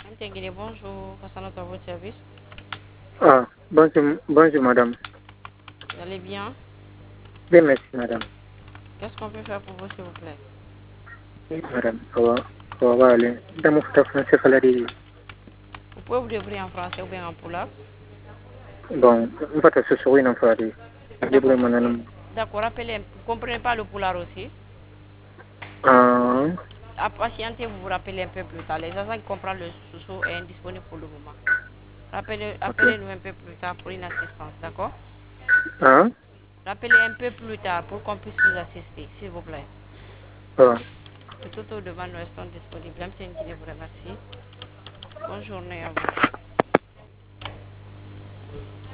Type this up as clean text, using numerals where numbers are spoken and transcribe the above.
Guinée, bonjour. Concernant à votre service, Ah, bonjour madame. vous allez bien? Bien, merci madame. Qu'est-ce qu'on peut faire pour vous, s'il vous plaît? Oui, madame, ça va aller. Madame, vous êtes français, Valérie. Vous pouvez vous débrouiller en français ou bien en pulaar? Bon, on va te soucier une fois. D'accord. Débrouille mon nom. D'accord, rappelez, vous ne comprenez pas le pulaar aussi? Ah, Patientez, vous vous rappelez un peu plus tard. Les agents qui comprennent le sous est indisponible pour le moment. ok. Appelez-nous un peu plus tard pour une assistance, d'accord? Ah, Rappelez un peu plus tard pour qu'on puisse vous assister, s'il vous plaît. ah. Toutes aux demandes restent disponibles. Monsieur Guinée vous remercie. Bonne journée à vous.